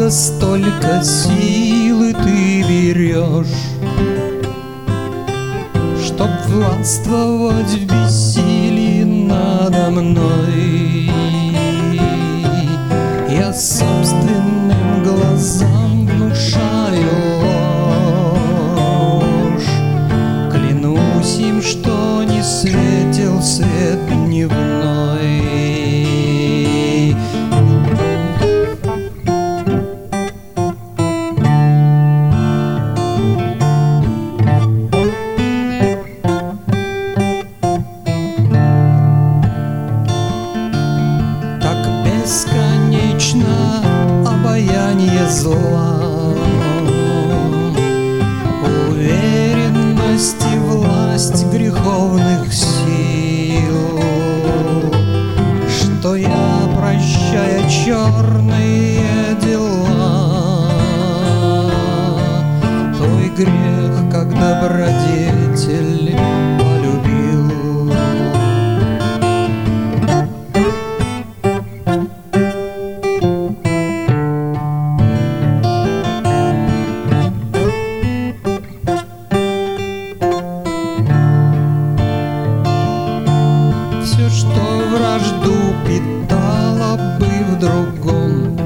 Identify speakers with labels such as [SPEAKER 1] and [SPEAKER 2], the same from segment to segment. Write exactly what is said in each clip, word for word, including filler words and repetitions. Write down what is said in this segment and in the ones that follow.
[SPEAKER 1] Откуда столько силы ты берешь, чтоб властвовать в бессилии надо мной? Я собственным глазам внушаю ложь, клянусь им, что не светил свет дневной. Бесконечно обаяние зла, уверенность и власть греховных сил, что я, прощая черные дела, твой грех, как добродетель, полюбил. Все, что вражду питало бы в другом,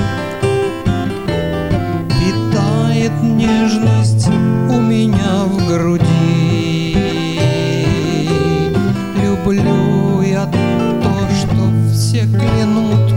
[SPEAKER 1] питает нежность у меня в груди. Люблю я то, что все клянут